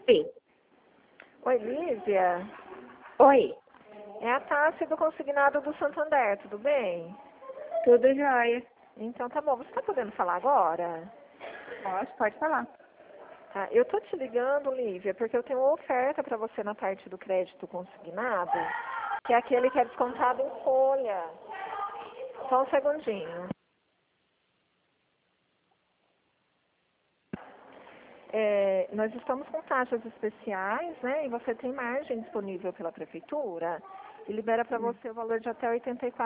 Sim. Oi, Lívia. Oi, É a Tássia do Consignado do Santander, tudo bem? tudo jóia? Então tá bom, você tá podendo falar agora? Posso, pode falar. Tá, eu tô te ligando, Lívia, porque eu tenho uma oferta para você na parte do crédito consignado, que é aquele que é descontado em folha. Só um segundinho. Nós estamos com taxas especiais, né? E você tem margem disponível pela prefeitura e libera para você o valor de até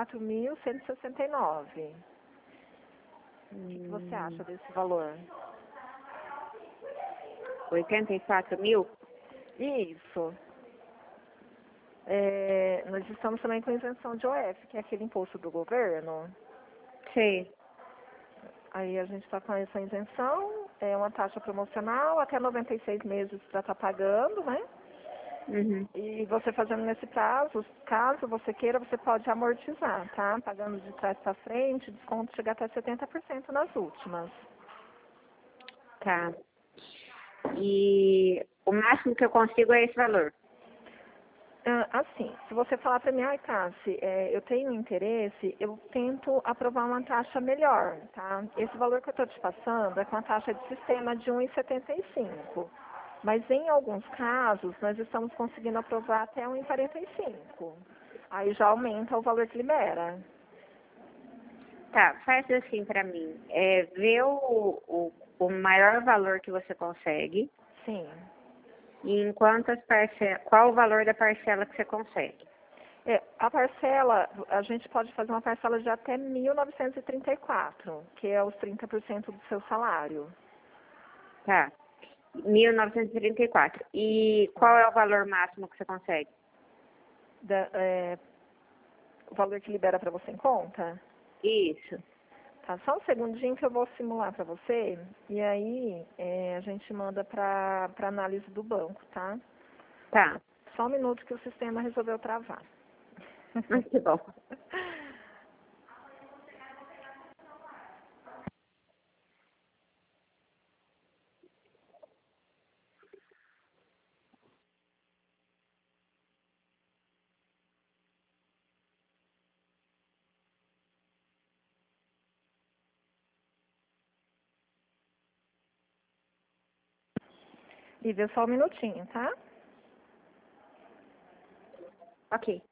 84.169. O que você Hum, acha desse valor? 84 mil? Isso. Nós estamos também com isenção de OF, que é aquele imposto do governo. Sei. Aí a gente está com essa isenção, é uma taxa promocional, até 96 meses para estar pagando, né? Uhum. E você fazendo nesse prazo, caso você queira, você pode amortizar, tá? Pagando de trás para frente, desconto chega até 70% nas últimas. Tá. E o máximo que eu consigo é esse valor. Assim, se você falar para mim, ai, Tassi, eu tenho interesse, eu tento aprovar uma taxa melhor, tá? Esse valor que eu estou te passando é com a taxa de sistema de 1,75. Mas em alguns casos, nós estamos conseguindo aprovar até 1,45. Aí já aumenta o valor que libera. Tá, faz assim pra mim. Vê o maior valor que você consegue Sim. e em quantas parcelas, qual o valor da parcela que você consegue. A parcela, a gente pode fazer uma parcela de até 1.934, que é os 30% do seu salário. Tá. 1934. E qual é o valor máximo que você consegue? Da- é, o valor que libera para você em conta? Isso. Tá, só um segundinho que eu vou simular para você e aí a gente manda para análise do banco, tá? Tá. Só um minuto que o sistema resolveu travar. Mas que bom. Lívia, só um minutinho, tá? Ok.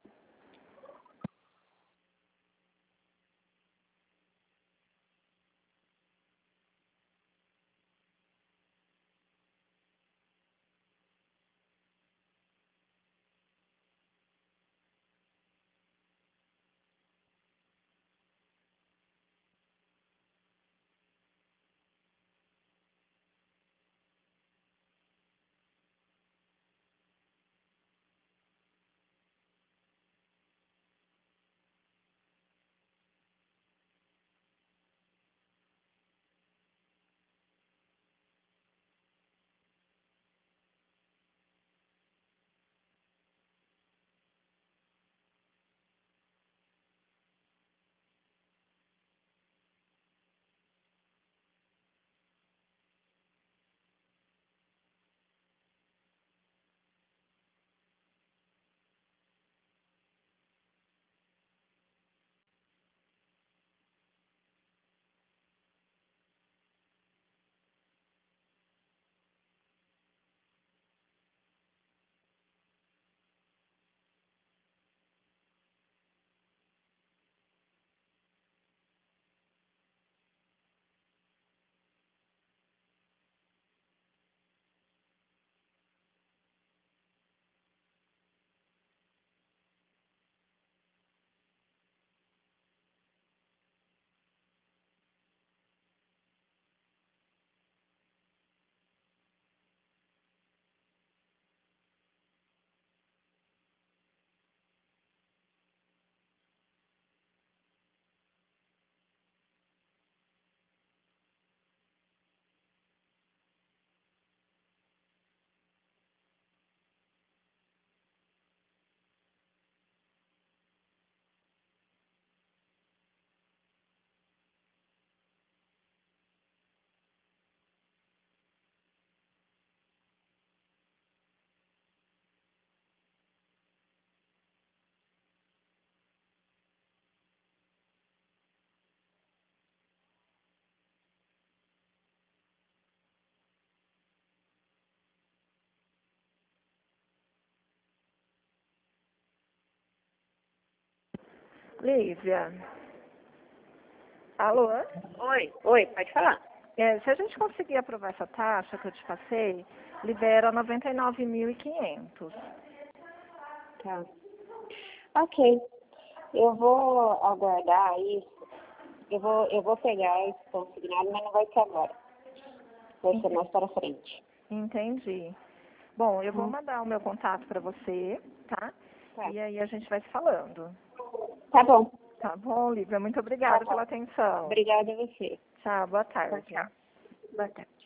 Lívia. Alô? Oi, pode falar. Se a gente conseguir aprovar essa taxa que eu te passei, libera 99.500. Tá. Ok. Eu vou aguardar isso. Eu vou pegar esse consignado, mas não vai ser agora. Vai ser mais para frente. Entendi. Bom, eu vou mandar o meu contato para você, tá? Tá. E aí a gente vai se falando. Tá bom. Tá bom, Lívia? Muito obrigada Tá bom. pela atenção. Obrigada a você. Tchau, boa tarde. Tchau. Boa tarde.